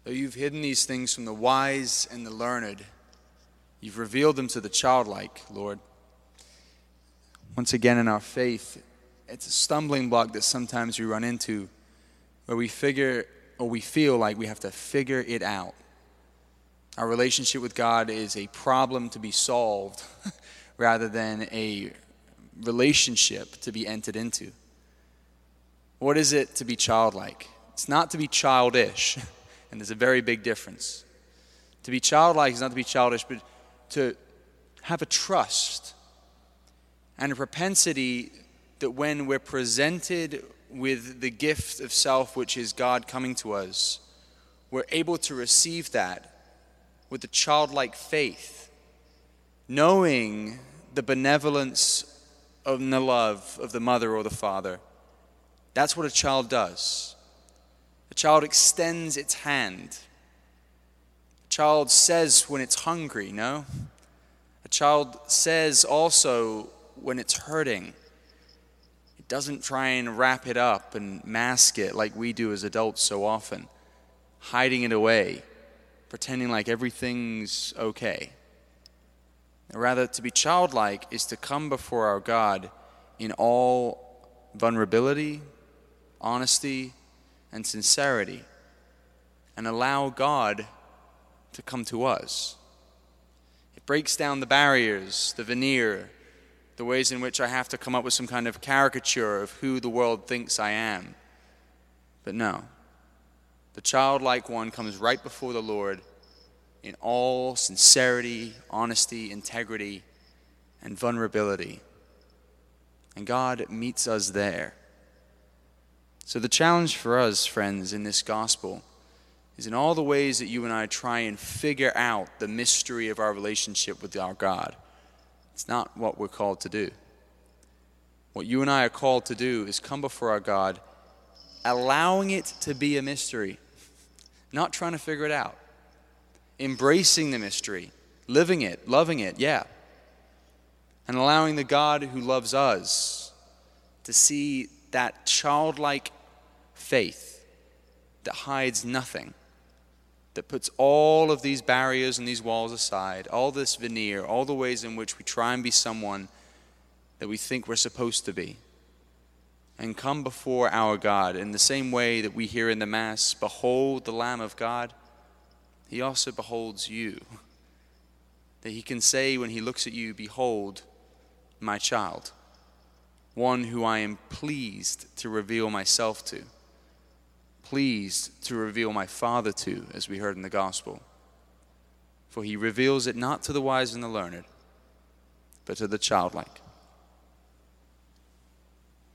Though you've hidden these things from the wise and the learned, you've revealed them to the childlike, Lord. Once again in our faith, it's a stumbling block that sometimes we run into where we feel like we have to figure it out. Our relationship with God is a problem to be solved rather than a relationship to be entered into. What is it to be childlike? It's not to be childish, and there's a very big difference. To be childlike is not to be childish, but to have a trust and a propensity that when we're presented with the gift of self, which is God coming to us, we're able to receive that with a childlike faith, knowing the benevolence and the love of the mother or the father. That's what a child does. A child extends its hand. A child says when it's hungry, no? A child says also when it's hurting. It doesn't try and wrap it up and mask it like we do as adults so often, hiding it away, pretending like everything's okay. Rather, to be childlike is to come before our God in all vulnerability, honesty, and sincerity, and allow God to come to us. It breaks down the barriers, the veneer, the ways in which I have to come up with some kind of caricature of who the world thinks I am. But no, the childlike one comes right before the Lord in all sincerity, honesty, integrity, and vulnerability. And God meets us there. So the challenge for us, friends, in this gospel is in all the ways that you and I try and figure out the mystery of our relationship with our God. It's not what we're called to do. What you and I are called to do is come before our God, allowing it to be a mystery, not trying to figure it out. Embracing the mystery, living it, loving it, yeah. And allowing the God who loves us to see that childlike faith that hides nothing, that puts all of these barriers and these walls aside, all this veneer, all the ways in which we try and be someone that we think we're supposed to be, and come before our God in the same way that we hear in the Mass, behold the Lamb of God. He also beholds you. That he can say when he looks at you, behold, my child, one who I am pleased to reveal myself to, pleased to reveal my Father to, as we heard in the gospel. For he reveals it not to the wise and the learned, but to the childlike.